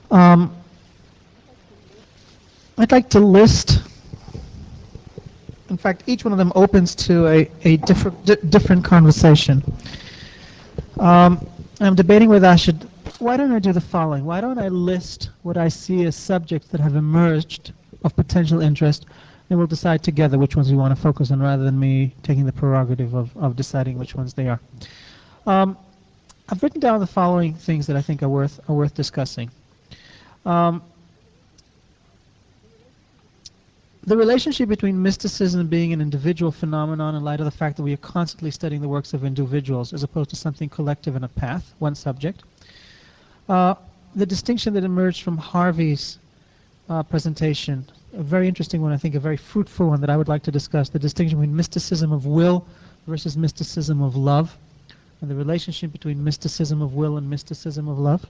Um, I'd like to list, in fact, each one of them opens to a different conversation. I'm debating whether I should, why don't I do the following? Why don't I list what I see as subjects that have emerged of potential interest, and we'll decide together which ones we want to focus on rather than me taking the prerogative of deciding which ones they are. I've written down the following things that I think are worth discussing. The relationship between mysticism being an individual phenomenon in light of the fact that we are constantly studying the works of individuals as opposed to something collective in a path, one subject. The distinction that emerged from Harvey's presentation, a very interesting one, I think a very fruitful one that I would like to discuss, the distinction between mysticism of will versus mysticism of love, and the relationship between mysticism of will and mysticism of love.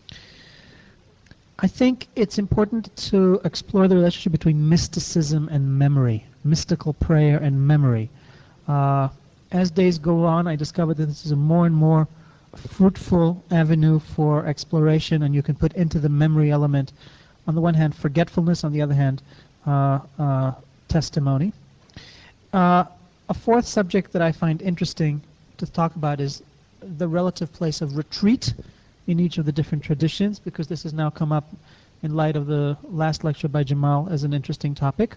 I think it's important to explore the relationship between mysticism and memory, mystical prayer and memory. As days go on, I discovered that this is a more and more fruitful avenue for exploration, and you can put into the memory element, on the one hand, forgetfulness, on the other hand, testimony. A fourth subject that I find interesting to talk about is the relative place of retreat in each of the different traditions, because this has now come up in light of the last lecture by Jamal as an interesting topic.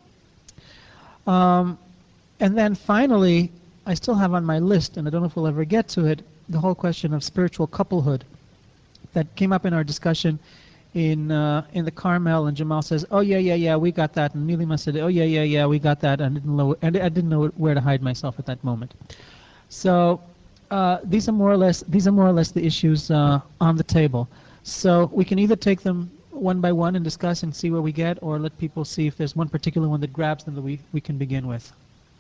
And then finally, I still have on my list, and I don't know if we'll ever get to it, the whole question of spiritual couplehood that came up in our discussion in the Carmel, and Jamal says, "Oh yeah, we got that," and Nilima said, "Oh yeah, we got that," and I didn't know where to hide myself at that moment. So these are more or less the issues on the table. So we can either take them one by one and discuss and see where we get, or let people see if there's one particular one that grabs them that we can begin with.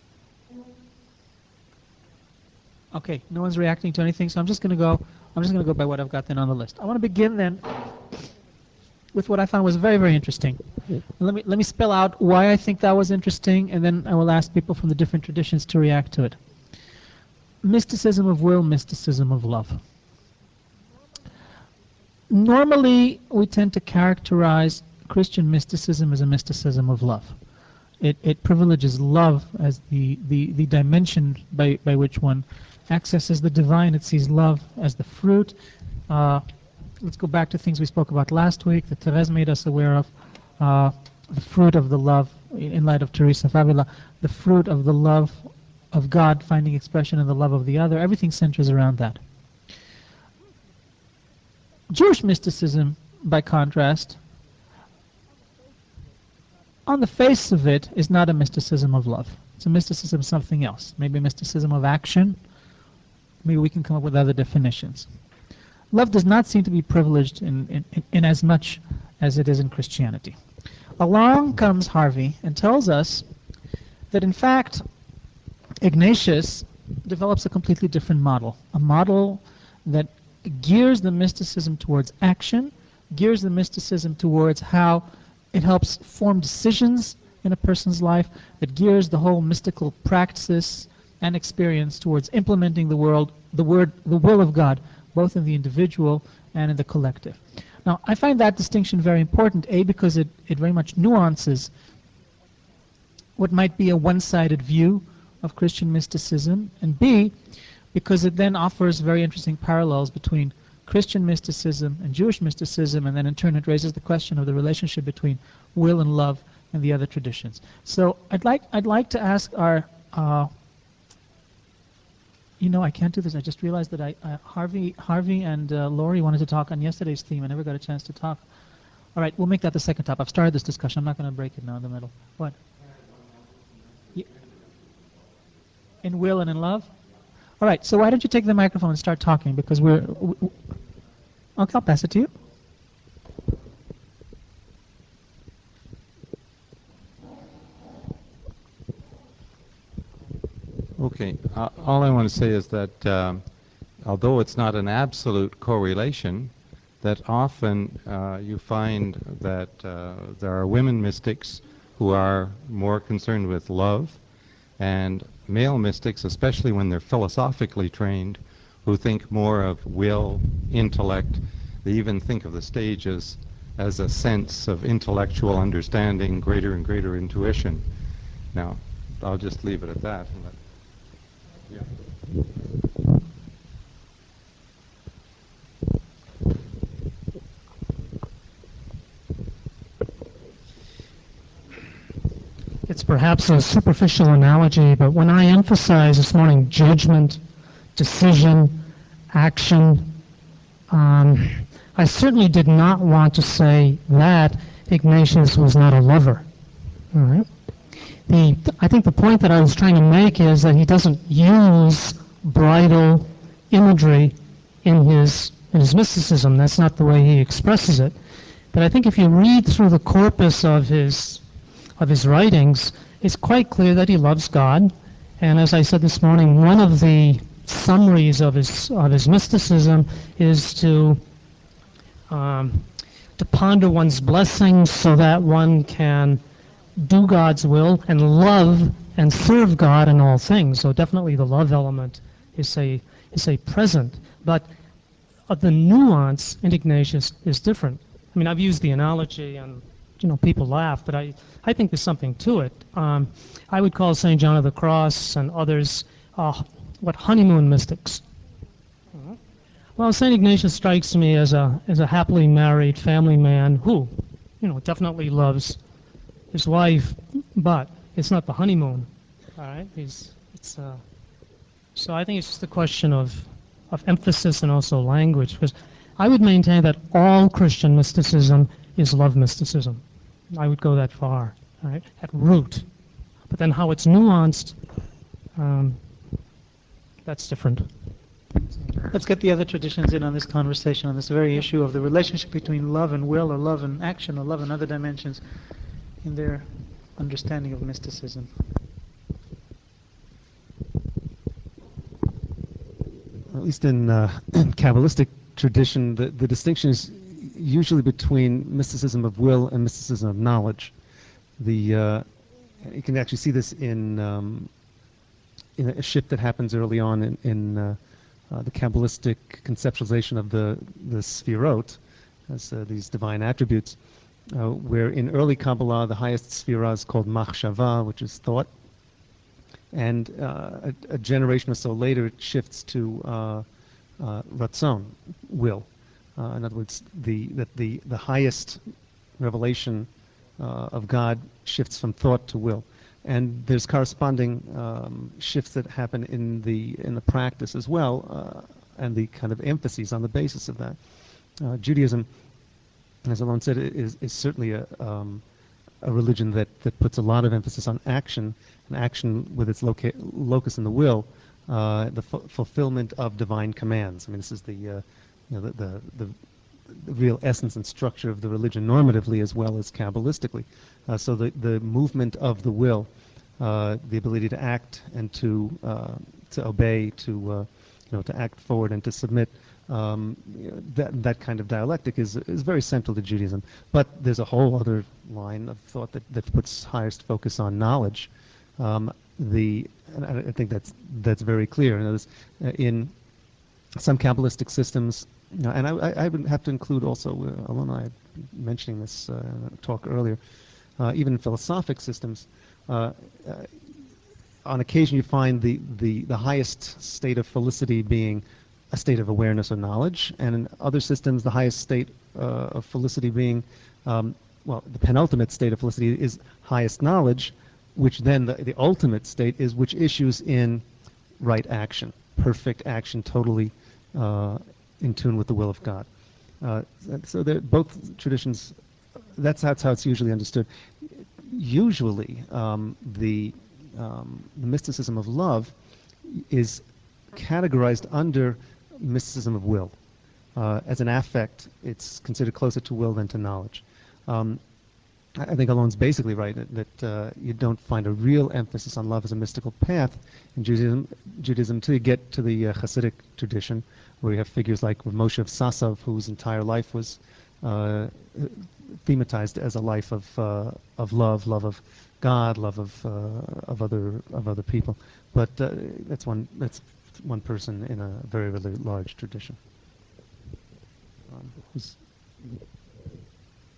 Okay, no one's reacting to anything, so I'm just going to go by what I've got then on the list. I want to begin then with what I found was very, very interesting. Let me spell out why I think that was interesting, and then I will ask people from the different traditions to react to it. Mysticism of will, mysticism of love. Normally, we tend to characterize Christian mysticism as a mysticism of love. It privileges love as the dimension by which one accesses the divine. It sees love as the fruit. Let's go back to things we spoke about last week that Therese made us aware of. The fruit of the love, in light of Teresa of Avila, the fruit of the love of God finding expression in the love of the other. Everything centers around that. Jewish mysticism, by contrast, on the face of it, is not a mysticism of love. It's a mysticism of something else. Maybe a mysticism of action. Maybe we can come up with other definitions. Love does not seem to be privileged in as much as it is in Christianity. Along comes Harvey and tells us that, in fact, Ignatius develops a completely different model, a model that gears the mysticism towards action, gears the mysticism towards how it helps form decisions in a person's life, that gears the whole mystical practice and experience towards implementing the will of God, both in the individual and in the collective. Now, I find that distinction very important, A, because it very much nuances what might be a one-sided view of Christian mysticism, and B, because it then offers very interesting parallels between Christian mysticism and Jewish mysticism, and then in turn it raises the question of the relationship between will and love and the other traditions. So I'd like to ask our I can't do this. I just realized that Harvey and Lori wanted to talk on yesterday's theme. I never got a chance to talk. All right, we'll make that the second top. I've started this discussion. I'm not going to break it now in the middle. What? In will and in love? All right, so why don't you take the microphone and start talking, because okay, I'll pass it to you. Okay, all I want to say is that although it's not an absolute correlation, that often you find that there are women mystics who are more concerned with love, and male mystics, especially when they're philosophically trained, who think more of will, intellect. They even think of the stage as as a sense of intellectual understanding, greater and greater intuition. Now, I'll just leave it at that. It's perhaps a superficial analogy, but when I emphasize this morning judgment, decision, action, I certainly did not want to say that Ignatius was not a lover. All right? I think the point that I was trying to make is that he doesn't use bridal imagery in his mysticism. That's not the way he expresses it. But I think if you read through the corpus of his writings, it's quite clear that he loves God. And as I said this morning, one of the summaries of his mysticism is to ponder one's blessings so that one can do God's will and love and serve God in all things. So definitely the love element is a present, but the nuance in Ignatius is different. I mean, I've used the analogy, and people laugh, but I think there's something to it. I would call St. John of the Cross and others honeymoon mystics. Well, St. Ignatius strikes me as a happily married family man who, definitely loves his wife, but it's not the honeymoon. All right, so I think it's just a question of emphasis and also language, because I would maintain that all Christian mysticism is love mysticism. I would go that far, right, at root. But then how it's nuanced, that's different. Let's get the other traditions in on this conversation, on this very issue of the relationship between love and will, or love and action, or love and other dimensions in their understanding of mysticism. At least in Kabbalistic tradition, the distinction is usually between mysticism of will and mysticism of knowledge. You can actually see this in a shift that happens early on in the Kabbalistic conceptualization of the Sfirot as these divine attributes, where in early Kabbalah the highest Sfirah is called Machshava, which is thought, and a generation or so later it shifts to Ratzon, will. In other words, the highest revelation of God shifts from thought to will, and there's corresponding shifts that happen in the practice as well, and the kind of emphases on the basis of that. Judaism, as Alon said, is certainly a religion that puts a lot of emphasis on action, and action with its locus in the will, the fulfillment of divine commands. I mean, this is the real essence and structure of the religion normatively as well as Kabbalistically. So the movement of the will, the ability to act and to obey, to act forward and to submit, that kind of dialectic is very central to Judaism. But there's a whole other line of thought that puts highest focus on knowledge. And I think that's very clear. In some Kabbalistic systems, and I would have to include also, Alon and I mentioning this talk earlier, even in philosophic systems, on occasion you find the highest state of felicity being a state of awareness or knowledge, and in other systems the highest state of felicity being, the penultimate state of felicity is highest knowledge, which then the ultimate state is which issues in right action, perfect action, totally in tune with the will of God. So both traditions, that's how it's usually understood. Usually, the mysticism of love is categorized under mysticism of will. As an affect, it's considered closer to will than to knowledge. I think Alon's basically right that you don't find a real emphasis on love as a mystical path in Judaism until you get to the Hasidic tradition, where you have figures like Moshe of Sasov, whose entire life was thematized as a life of love of God, love of other people. But that's one person in a very, really large tradition.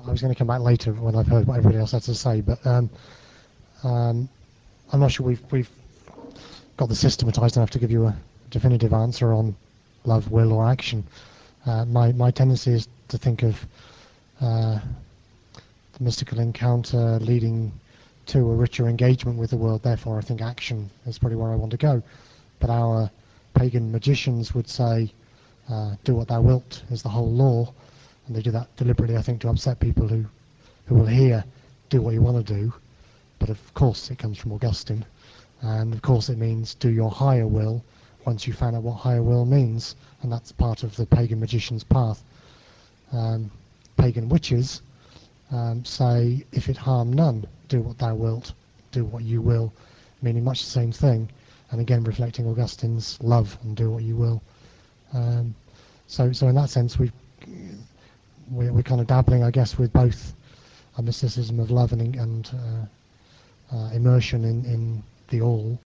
I was going to come back later when I've heard what everybody else had to say, but I'm not sure we've got this systematized enough to give you a definitive answer on love, will, or action. My tendency is to think of the mystical encounter leading to a richer engagement with the world. Therefore, I think action is probably where I want to go. But our pagan magicians would say, do what thou wilt is the whole law, and they do that deliberately, I think, to upset people who will hear, do what you want to do. But of course it comes from Augustine, and of course it means do your higher will once you find out what higher will means, and that's part of the pagan magician's path. Pagan witches say, if it harm none, do what thou wilt, do what you will, meaning much the same thing, and again reflecting Augustine's love and do what you will. So in that sense, we're kind of dabbling, I guess, with both a mysticism of love and immersion in the all,